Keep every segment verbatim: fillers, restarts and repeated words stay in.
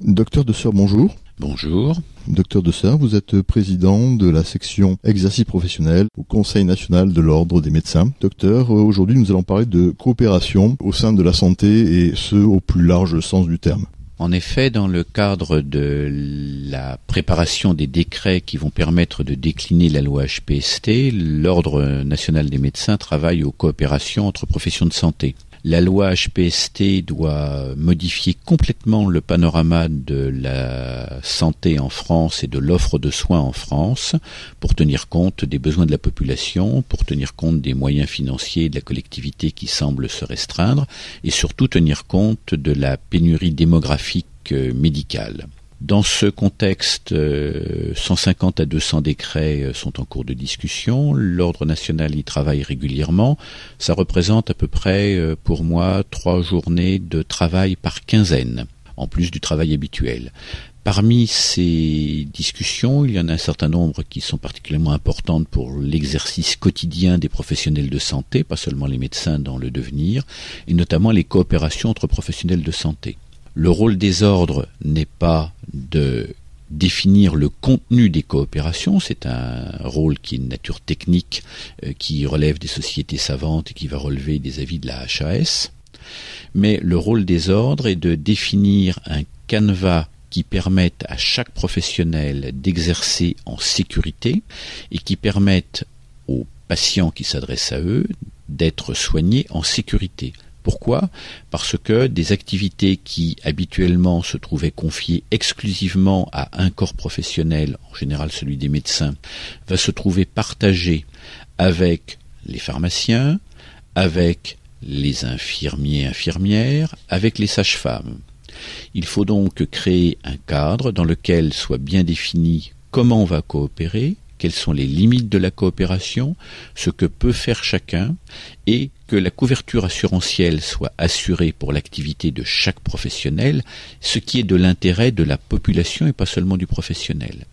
Docteur Desseur, bonjour. Bonjour. Docteur Desseur, vous êtes président de la section exercice professionnel au Conseil national de l'Ordre des médecins. Docteur, aujourd'hui nous allons parler de coopération au sein de la santé et ce au plus large sens du terme. En effet, dans le cadre de la préparation des décrets qui vont permettre de décliner la loi H P S T, l'Ordre national des médecins travaille aux coopérations entre professions de santé. La loi H P S T doit modifier complètement le panorama de la santé en France et de l'offre de soins en France pour tenir compte des besoins de la population, pour tenir compte des moyens financiers de la collectivité qui semblent se restreindre et surtout tenir compte de la pénurie démographique médicale. Dans ce contexte, cent cinquante à deux cents décrets sont en cours de discussion. L'Ordre national y travaille régulièrement. Ça représente à peu près, pour moi, trois journées de travail par quinzaine, en plus du travail habituel. Parmi ces discussions, il y en a un certain nombre qui sont particulièrement importantes pour l'exercice quotidien des professionnels de santé, pas seulement les médecins dans le devenir, et notamment les coopérations entre professionnels de santé. Le rôle des ordres n'est pas de définir le contenu des coopérations, c'est un rôle qui est de nature technique, euh, qui relève des sociétés savantes et qui va relever des avis de la H A S. Mais le rôle des ordres est de définir un canevas qui permette à chaque professionnel d'exercer en sécurité et qui permette aux patients qui s'adressent à eux d'être soignés en sécurité. Pourquoi ? Parce que des activités qui habituellement se trouvaient confiées exclusivement à un corps professionnel, en général celui des médecins, va se trouver partagées avec les pharmaciens, avec les infirmiers, infirmières, avec les sages-femmes. Il faut donc créer un cadre dans lequel soit bien défini comment on va coopérer, quelles sont les limites de la coopération, ce que peut faire chacun, et que la couverture assurantielle soit assurée pour l'activité de chaque professionnel, ce qui est de l'intérêt de la population et pas seulement du professionnel.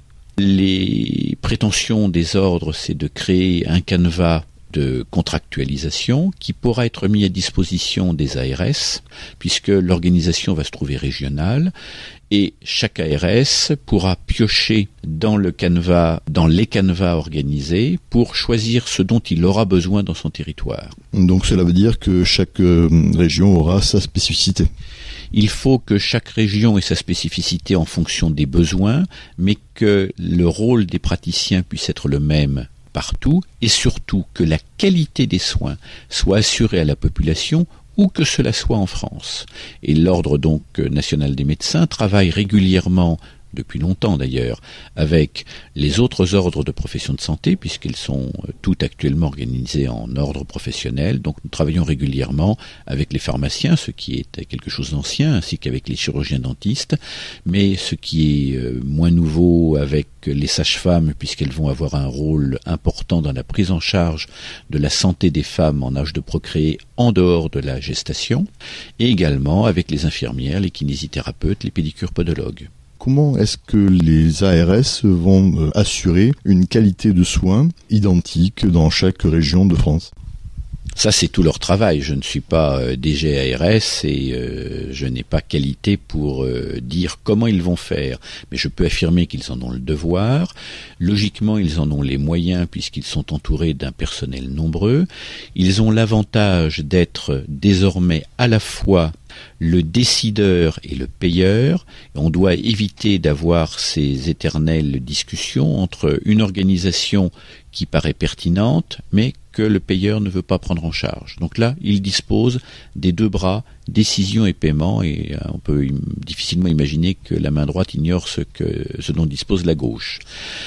Les prétentions des ordres, c'est de créer un canevas de contractualisation qui pourra être mis à disposition des A R S, puisque l'organisation va se trouver régionale, et chaque A R S pourra piocher dans le canevas, dans les canevas organisés pour choisir ce dont il aura besoin dans son territoire. Donc cela veut dire que chaque euh, région aura sa spécificité. Il faut que chaque région ait sa spécificité en fonction des besoins, mais que le rôle des praticiens puisse être le même partout, et surtout que la qualité des soins soit assurée à la population où que cela soit en France. Et l'Ordre donc national des médecins travaille régulièrement, depuis longtemps d'ailleurs, avec les autres ordres de professions de santé, puisqu'ils sont toutes actuellement organisés en ordre professionnel. Donc nous travaillons régulièrement avec les pharmaciens, ce qui est quelque chose d'ancien, ainsi qu'avec les chirurgiens dentistes, mais ce qui est moins nouveau avec les sages-femmes, puisqu'elles vont avoir un rôle important dans la prise en charge de la santé des femmes en âge de procréer en dehors de la gestation, et également avec les infirmières, les kinésithérapeutes, les pédicures podologues. Comment est-ce que les A R S vont assurer une qualité de soins identique dans chaque région de France ? Ça, c'est tout leur travail. Je ne suis pas D G A R S et euh, je n'ai pas qualité pour euh, dire comment ils vont faire. Mais je peux affirmer qu'ils en ont le devoir. Logiquement, ils en ont les moyens puisqu'ils sont entourés d'un personnel nombreux. Ils ont l'avantage d'être désormais à la fois le décideur et le payeur. On doit éviter d'avoir ces éternelles discussions entre une organisation qui paraît pertinente, mais que le payeur ne veut pas prendre en charge. Donc là, il dispose des deux bras, décision et paiement, et on peut im- difficilement imaginer que la main droite ignore ce, que, ce dont dispose la gauche.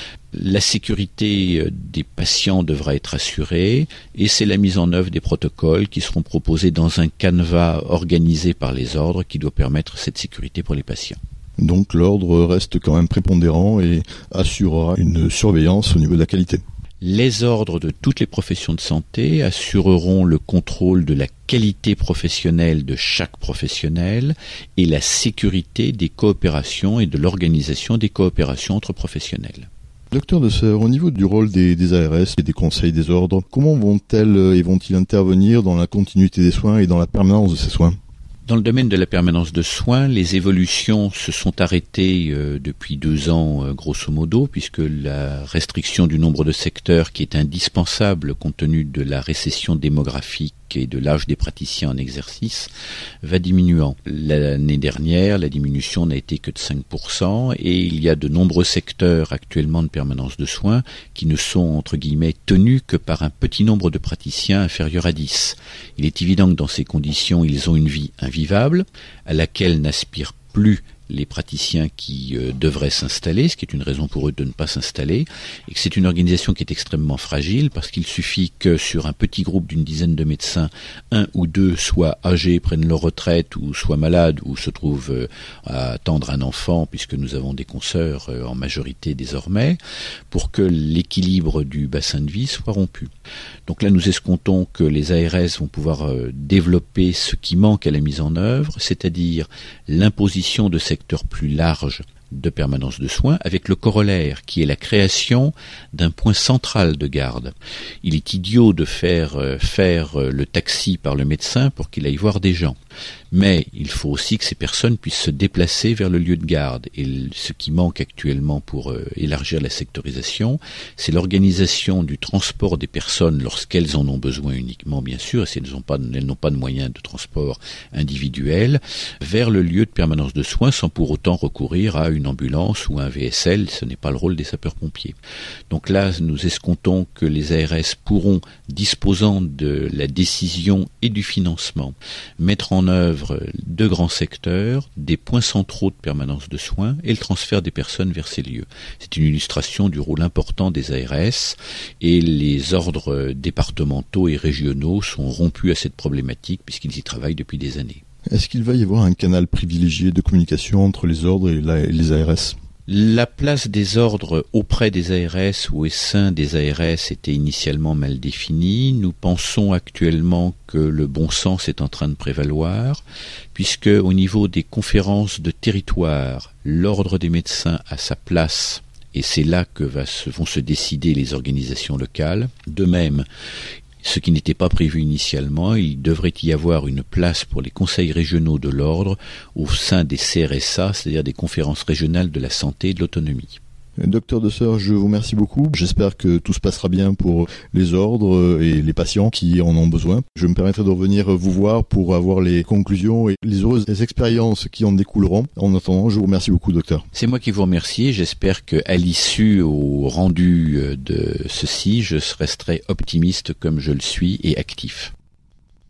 La sécurité des patients devra être assurée, et c'est la mise en œuvre des protocoles qui seront proposés dans un canevas organisé par les ordres qui doit permettre cette sécurité pour les patients. Donc l'ordre reste quand même prépondérant et assurera une surveillance au niveau de la qualité. Les ordres de toutes les professions de santé assureront le contrôle de la qualité professionnelle de chaque professionnel et la sécurité des coopérations et de l'organisation des coopérations entre professionnels. Docteur Desseur, au niveau du rôle des, des A R S et des conseils des ordres, comment vont-elles et vont-ils intervenir dans la continuité des soins et dans la permanence de ces soins ? Dans le domaine de la permanence de soins, les évolutions se sont arrêtées euh, depuis deux ans, euh, grosso modo, puisque la restriction du nombre de secteurs qui est indispensable compte tenu de la récession démographique et de l'âge des praticiens en exercice va diminuant. L'année dernière, la diminution n'a été que de cinq pour cent et il y a de nombreux secteurs actuellement de permanence de soins qui ne sont entre guillemets tenus que par un petit nombre de praticiens inférieurs à dix. Il est évident que dans ces conditions, ils ont une vie invivable à laquelle n'aspirent plus les praticiens qui euh, devraient s'installer, ce qui est une raison pour eux de ne pas s'installer, et que c'est une organisation qui est extrêmement fragile, parce qu'il suffit que sur un petit groupe d'une dizaine de médecins, un ou deux soient âgés, prennent leur retraite, ou soient malades, ou se trouvent euh, à attendre un enfant, puisque nous avons des consoeurs euh, en majorité désormais, pour que l'équilibre du bassin de vie soit rompu. Donc là, nous escomptons que les A R S vont pouvoir euh, développer ce qui manque à la mise en œuvre, c'est-à-dire l'imposition de secteurs plus larges de permanence de soins, avec le corollaire qui est la création d'un point central de garde. Il est idiot de faire euh, faire euh, le taxi par le médecin pour qu'il aille voir des gens. Mais il faut aussi que ces personnes puissent se déplacer vers le lieu de garde. Et ce qui manque actuellement pour euh, élargir la sectorisation, c'est l'organisation du transport des personnes lorsqu'elles en ont besoin uniquement, bien sûr, et si elles n'ont pas, elles n'ont pas de moyens de transport individuel, vers le lieu de permanence de soins sans pour autant recourir à une ambulance ou un V S L. Ce n'est pas le rôle des sapeurs-pompiers. Donc là, nous escomptons que les A R S pourront, disposant de la décision et du financement, mettre en œuvre de grands secteurs, des points centraux de permanence de soins et le transfert des personnes vers ces lieux. C'est une illustration du rôle important des A R S et les ordres départementaux et régionaux sont rompus à cette problématique puisqu'ils y travaillent depuis des années. Est-ce qu'il va y avoir un canal privilégié de communication entre les ordres et, la, et les A R S ? La place des ordres auprès des A R S ou au sein des A R S était initialement mal définie. Nous pensons actuellement que le bon sens est en train de prévaloir, puisque au niveau des conférences de territoire, l'ordre des médecins a sa place, et c'est là que va se, vont se décider les organisations locales. De même, ce qui n'était pas prévu initialement, il devrait y avoir une place pour les conseils régionaux de l'ordre au sein des C R S A, c'est-à-dire des conférences régionales de la santé et de l'autonomie. Docteur Desseur, je vous remercie beaucoup. J'espère que tout se passera bien pour les ordres et les patients qui en ont besoin. Je me permettrai de revenir vous voir pour avoir les conclusions et les heureuses expériences qui en découleront. En attendant, je vous remercie beaucoup, docteur. C'est moi qui vous remercie. J'espère qu'à l'issue, au rendu de ceci, je resterai optimiste comme je le suis et actif.